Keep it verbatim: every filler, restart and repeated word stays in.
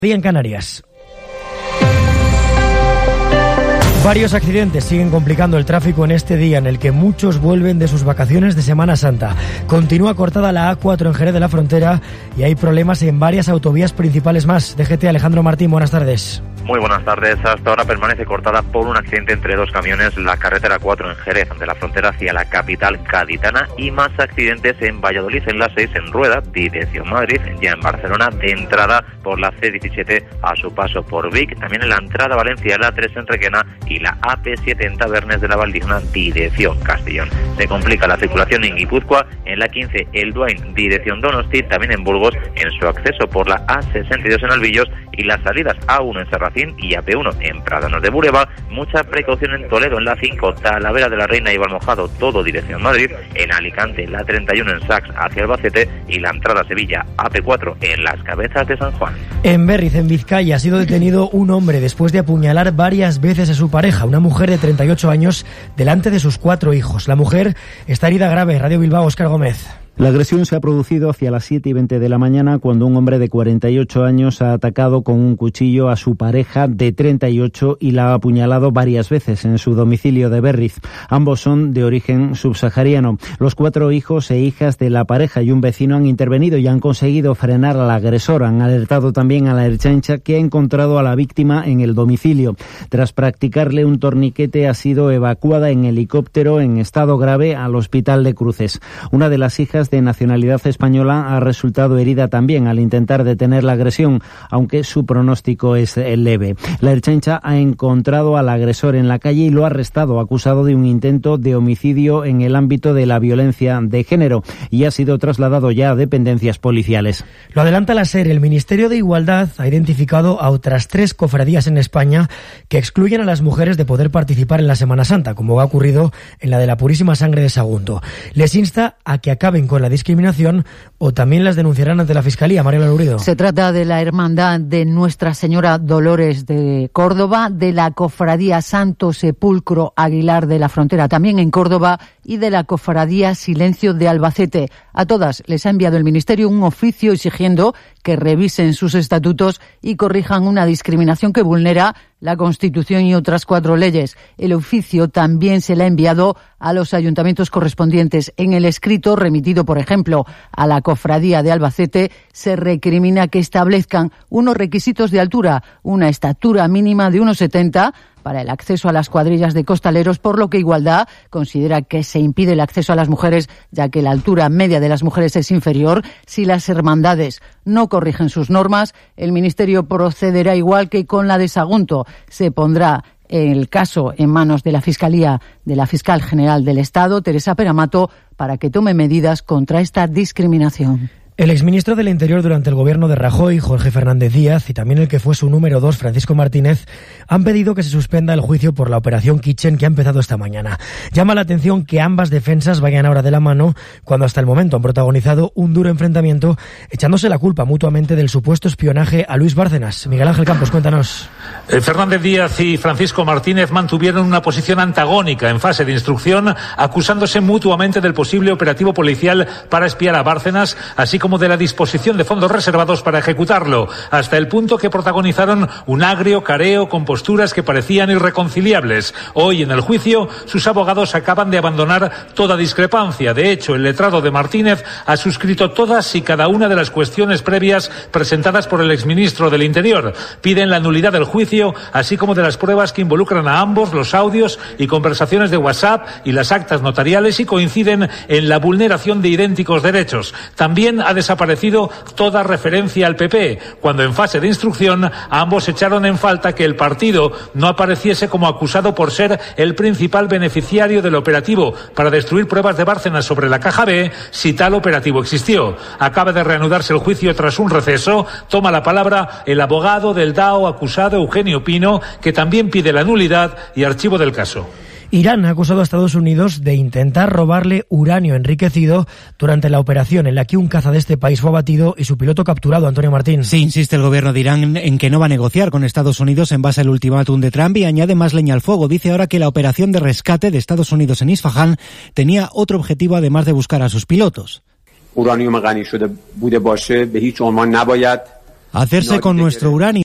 Día en Canarias. Varios accidentes siguen complicando el tráfico en este día en el que muchos vuelven de sus vacaciones de Semana Santa. Continúa cortada la A cuatro en Jerez de la Frontera y hay problemas en varias autovías principales más. D G T, Alejandro Martín, buenas tardes. Muy buenas tardes. Hasta ahora permanece cortada por un accidente entre dos camiones la carretera cuatro en Jerez de la Frontera hacia la capital gaditana y más accidentes en Valladolid en la seis en Rueda, dirección Madrid, ya en Barcelona de entrada por la C diecisiete a su paso por Vic, también en la entrada a Valencia la tres en Requena y la A P siete en Tabernes de la Valdigna, dirección Castellón. Se complica la circulación en Guipúzcoa, en la quince el Duain, dirección Donosti, también en Burgos, en su acceso por la A sesenta y dos en Albillos y las salidas A uno en Serracín y A P uno en Pradanos de Bureba. Mucha precaución en Toledo, en la cinco, Talavera de la Reina y Valmojado, todo dirección Madrid, en Alicante, la treinta y uno en Sax hacia Albacete y la entrada a Sevilla, A P cuatro en Las Cabezas de San Juan. En Berriz, en Vizcaya, ha sido detenido un hombre después de apuñalar varias veces a su pareja, una mujer de treinta y ocho años, delante de sus cuatro hijos. La mujer está herida grave. Radio Bilbao, Óscar Gómez. La agresión se ha producido hacia las siete y veinte de la mañana cuando un hombre de cuarenta y ocho años ha atacado con un cuchillo a su pareja de treinta y ocho y la ha apuñalado varias veces en su domicilio de Berriz. Ambos son de origen subsahariano. Los cuatro hijos e hijas de la pareja y un vecino han intervenido y han conseguido frenar al agresor. Han alertado también a la Ertzaintza, que ha encontrado a la víctima en el domicilio. Tras practicarle un torniquete, ha sido evacuada en helicóptero en estado grave al Hospital de Cruces. Una de las hijas de nacionalidad española ha resultado herida también al intentar detener la agresión, aunque su pronóstico es leve. La Ertzaintza ha encontrado al agresor en la calle y lo ha arrestado, acusado de un intento de homicidio en el ámbito de la violencia de género, y ha sido trasladado ya a dependencias policiales. Lo adelanta la SER. El Ministerio de Igualdad ha identificado a otras tres cofradías en España que excluyen a las mujeres de poder participar en la Semana Santa, como ha ocurrido en la de la Purísima Sangre de Sagunto. Les insta a que acaben con la discriminación o también las denunciarán ante la Fiscalía. Mariela Lurido. Se trata de la Hermandad de Nuestra Señora Dolores de Córdoba, de la Cofradía Santo Sepulcro Aguilar de la Frontera, también en Córdoba, y de la Cofradía Silencio de Albacete. A todas les ha enviado el Ministerio un oficio exigiendo que revisen sus estatutos y corrijan una discriminación que vulnera la Constitución y otras cuatro leyes. El oficio también se le ha enviado a los ayuntamientos correspondientes. En el escrito remitido, por ejemplo, a la Cofradía de Albacete, se recrimina que establezcan unos requisitos de altura, una estatura mínima de uno setenta para el acceso a las cuadrillas de costaleros, por lo que Igualdad considera que se impide el acceso a las mujeres, ya que la altura media de las mujeres es inferior. Si las hermandades no corrigen sus normas, el Ministerio procederá igual que con la de Sagunto. Se pondrá el caso en manos de la Fiscalía, de la Fiscal General del Estado, Teresa Peramato, para que tome medidas contra esta discriminación. El exministro del Interior durante el gobierno de Rajoy, Jorge Fernández Díaz, y también el que fue su número dos, Francisco Martínez, han pedido que se suspenda el juicio por la operación Kitchen que ha empezado esta mañana. Llama la atención que ambas defensas vayan ahora de la mano cuando hasta el momento han protagonizado un duro enfrentamiento, echándose la culpa mutuamente del supuesto espionaje a Luis Bárcenas. Miguel Ángel Campos, cuéntanos. Eh, Fernández Díaz y Francisco Martínez mantuvieron una posición antagónica en fase de instrucción, acusándose mutuamente del posible operativo policial para espiar a Bárcenas, así como de la disposición de fondos reservados para ejecutarlo, hasta el punto que protagonizaron un agrio careo con posturas que parecían irreconciliables. Hoy, en el juicio, sus abogados acaban de abandonar toda discrepancia. De hecho, el letrado de Martínez ha suscrito todas y cada una de las cuestiones previas presentadas por el exministro del Interior. Piden la nulidad del juicio, así como de las pruebas que involucran a ambos, los audios y conversaciones de WhatsApp y las actas notariales, y coinciden en la vulneración de idénticos derechos. También ha desaparecido toda referencia al P P, cuando en fase de instrucción ambos echaron en falta que el partido no apareciese como acusado por ser el principal beneficiario del operativo para destruir pruebas de Bárcenas sobre la Caja B, si tal operativo existió. Acaba de reanudarse el juicio tras un receso. Toma la palabra el abogado del D A O acusado, Eugenio Pino, que también pide la nulidad y archivo del caso. Irán ha acusado a Estados Unidos de intentar robarle uranio enriquecido durante la operación en la que un caza de este país fue abatido y su piloto capturado. Antonio Martín. Sí, insiste el gobierno de Irán en que no va a negociar con Estados Unidos en base al ultimátum de Trump y añade más leña al fuego. Dice ahora que la operación de rescate de Estados Unidos en Isfahán tenía otro objetivo además de buscar a sus pilotos. Uranium غنی شده بوده باشه به هیچ عنوان نباید Hacerse No, con nuestro quiere. uranio.